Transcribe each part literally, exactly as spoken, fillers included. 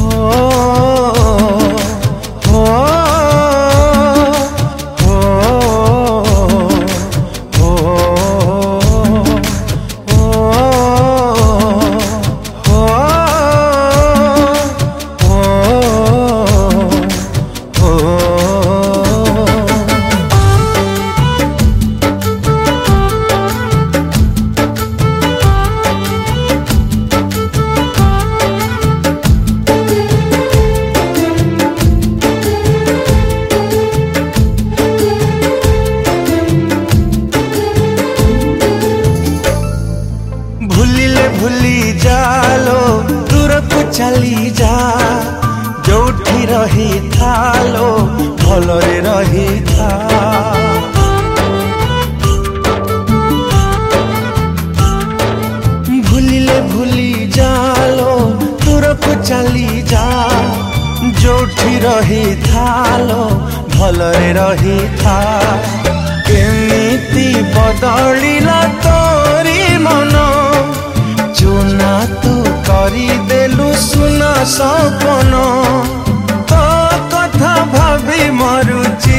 भूली जालो दूर को चली जा जोठी रही थालो भलरे रही था। भूलिले भूली जालो दूर को चली जा जोठी रही थालो भलरे रही था। केमिति बदलिला तोरी मन चुना तू करी देलु सुना सपन तो कथा भाभी मरुची।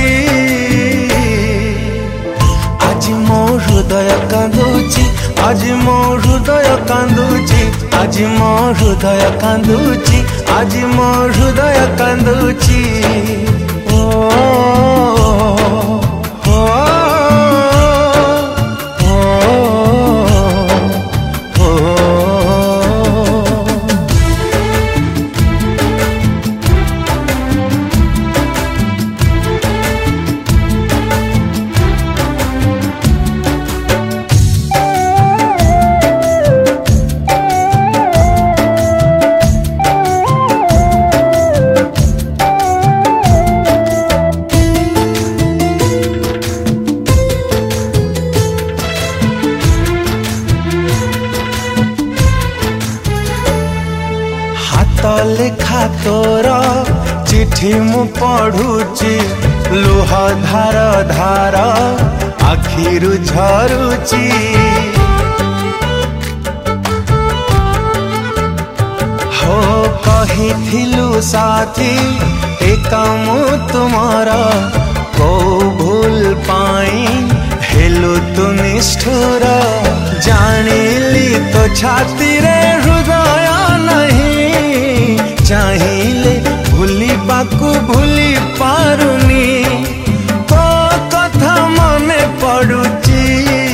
आज मो हृदय कांदुची आज मो हृदय कांदुची आज मो हृदय कांदुची आज मो हृदय कांदुची। ओ लेखा तोर चिठी मु पढ़ुची लुह धार धार आखिरु झरुची। हो कहिथिलु साथी एका मु तुमार को भूल पाई हेलु तु निष्ठुर। जानिली तो छाती रे हृदय नहीं चाहिए भूली बाकू भूली पारुनी तो कथा मने पड़ुची।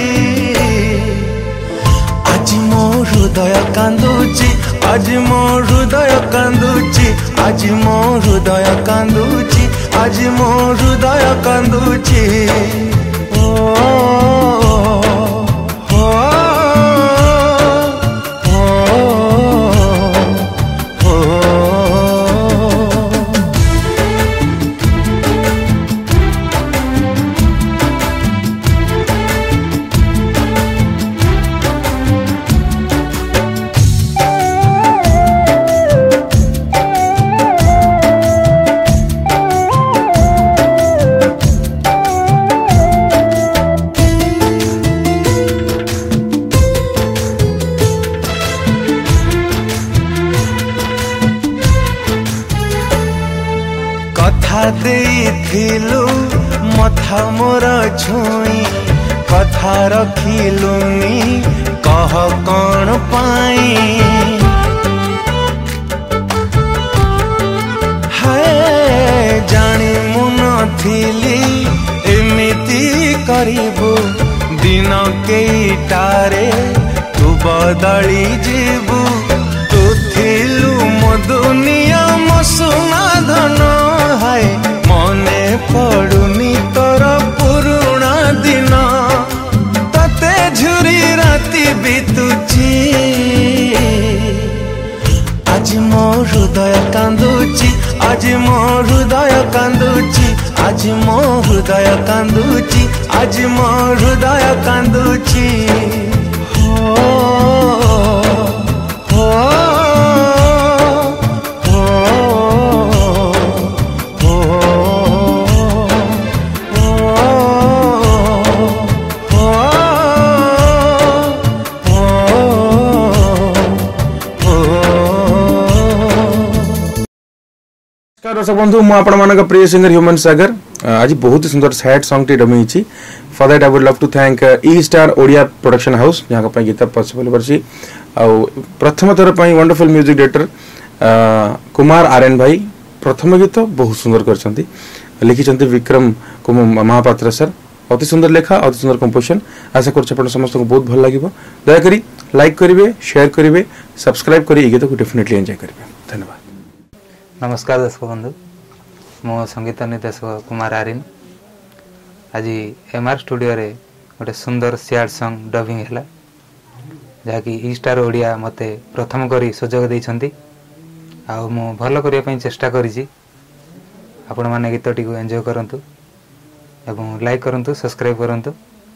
आज मो हृदय कांदुची आज मो हृदय कांदुची आज मो हृदय कांदुची आज मो हृदय कांदुची। ओ कथा देइथिलु मथा मोर छुई कथा रखिलुनी कह कौन पाई। हाय जानी मु नथिली एमिति करिबु दिन केइटारे तू बदली जीबु। तू थिलु मो दुनिया मो सुना धन हाय मने पड़ुनी तोर पुरुणा दिन तते झुरी राति बीतुची। आज मो हृदय कांदुची आज मो हृदय कांदुची आज मो हृदय कांदुची आज मो हृदय कांदुची। हो नमस्कार दर्शक बंधु मु आपण मानक प्रिय सिंगर ह्यूमन सागर आज बहुत ही सुंदर सैड सॉन्ग टी डमी छी for that I would love to thank E star Odia production house जहाँ का गीत पॉसिबल करसी आ प्रथम थर पर wonderful music director Kumar Aryan भाई प्रथम गीत बहुत सुंदर करछंती लिखिछंती विक्रम महापात्र सर अति सुंदर लेखा अति सुंदर कंपोजिशन आशा कर समस्त को बहुत भल लगे दयाकोरी लाइक करेंगे शेयर करेंगे सब्सक्राइब करेंगे गीत को डेफिनेटली एंजॉय करेंगे धन्यवाद। नमस्कार दर्शक बंधु मो संगीत निर्देशक कुमार आर्यन आज एम आर स्टूडियो रे गोटे सुंदर सैड सॉन्ग डबिंग है जहाँकि ई स्टार ओडिया मते प्रथम करी सुजोग देइछंती आ मु भल करिया पई चेष्टा करिछि आपण माने गीतटी को एंजॉय करंतु एवं लाइक करंतु सब्सक्राइब करंतु।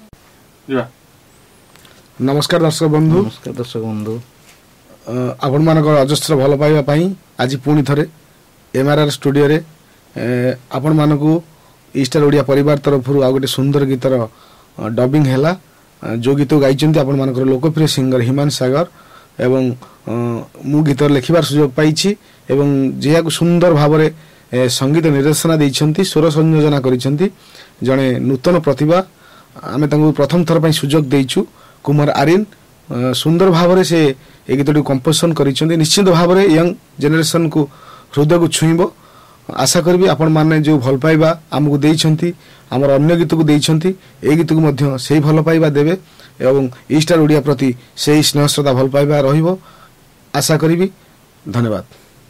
नमस्कार दर्शक बंधु नमस्कार दर्शक बंधु आपण मानक अजस्र भल पाइबा पई आज पुणी थरे एमआरआर स्टूडियो रे आपण मानकू ई स्टार ओडिया परिवार तरफ आ गोटे सुंदर गीतर डबिंग हैला जो गीत गाइचंती आपण मानक लोकप्रिय सिंगर ह्यूमन सागर एवं मु गीत लिखिबार सुयोग पाइछि एवं जेयाकु सुंदर भाबरे संगीत निर्देशना देइछंती स्वर संयोजना करिछंती जणे नूतन प्रतिभा आमे तांगु प्रथम थर पई सुयोग देइछु कुमार आर्यन सुंदर भाबरे से ए गीतटी कंपोजिशन करिछंती निश्चित भाबरे यंग जनरेशन को हृदय को छुइबो आशा करबी आपण माने जो भल पाइबा हमकु देइछंती हमर अन्य गीत को देइछंती ए गीत को मध्य सेही भल पाइबा देबे एवं ई स्टार ओडिया प्रति सेही स्नेह श्रद्धा भल पाइबा रहिबो आशा करबी धन्यवाद।